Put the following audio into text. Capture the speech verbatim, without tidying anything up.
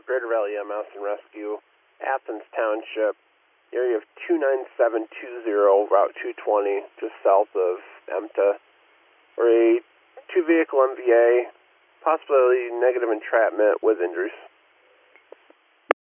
Greater Valley E M S and Rescue, Athens Township, area of two nine seven two zero, Route two twenty, just south of E M T A, for a two-vehicle M V A, possibly negative entrapment with injuries.